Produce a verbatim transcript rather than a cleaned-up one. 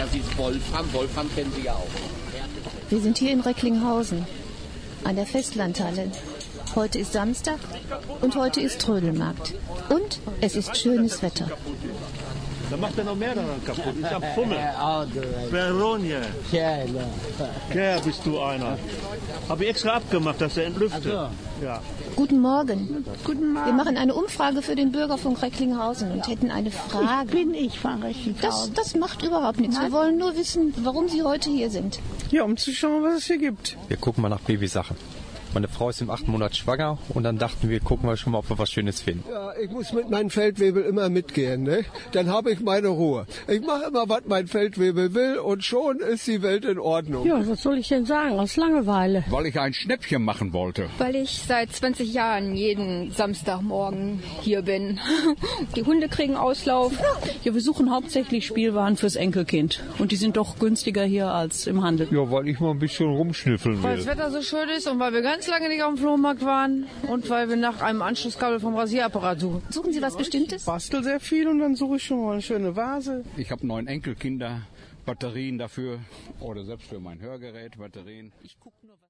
Das ist Wolfram. Wolfram kennen Sie ja auch. Wir sind hier in Recklinghausen, an der Festlandhalle. Heute ist Samstag und heute ist Trödelmarkt. Und es ist schönes Wetter. Da macht er noch mehr daran kaputt. Ich hab Fummel. Veronia. Ja, bist du einer. Habe ich extra abgemacht, dass er entlüftet. Ja. Guten Morgen. Guten Morgen. Wir machen eine Umfrage für den Bürgerfunk Recklinghausen und hätten eine Frage. Ich bin ich von Das, Recklinghausen. das macht überhaupt nichts. Wir wollen nur wissen, warum Sie heute hier sind. Ja, um zu schauen, was es hier gibt. Wir gucken mal nach Babysachen. Meine Frau ist im achten Monat schwanger und dann dachten wir, gucken wir schon mal, ob wir was Schönes finden. Ja, ich muss mit meinem Feldwebel immer mitgehen, ne? Dann habe ich meine Ruhe. Ich mache immer, was mein Feldwebel will und schon ist die Welt in Ordnung. Ja, was soll ich denn sagen? Aus Langeweile. Weil ich ein Schnäppchen machen wollte. Weil ich seit zwanzig Jahren jeden Samstagmorgen hier bin. Die Hunde kriegen Auslauf. Ja, wir suchen hauptsächlich Spielwaren fürs Enkelkind. Und die sind doch günstiger hier als im Handel. Ja, weil ich mal ein bisschen rumschnüffeln will. Weil das Wetter so schön ist und weil wir ganz lange nicht auf dem Flohmarkt waren und weil wir nach einem Anschlusskabel vom Rasierapparat suchen. Suchen Sie was Bestimmtes? Ich bastel sehr viel und dann suche ich schon mal eine schöne Vase. Ich habe neun Enkelkinder, Batterien dafür oder selbst für mein Hörgerät Batterien. Ich guck nur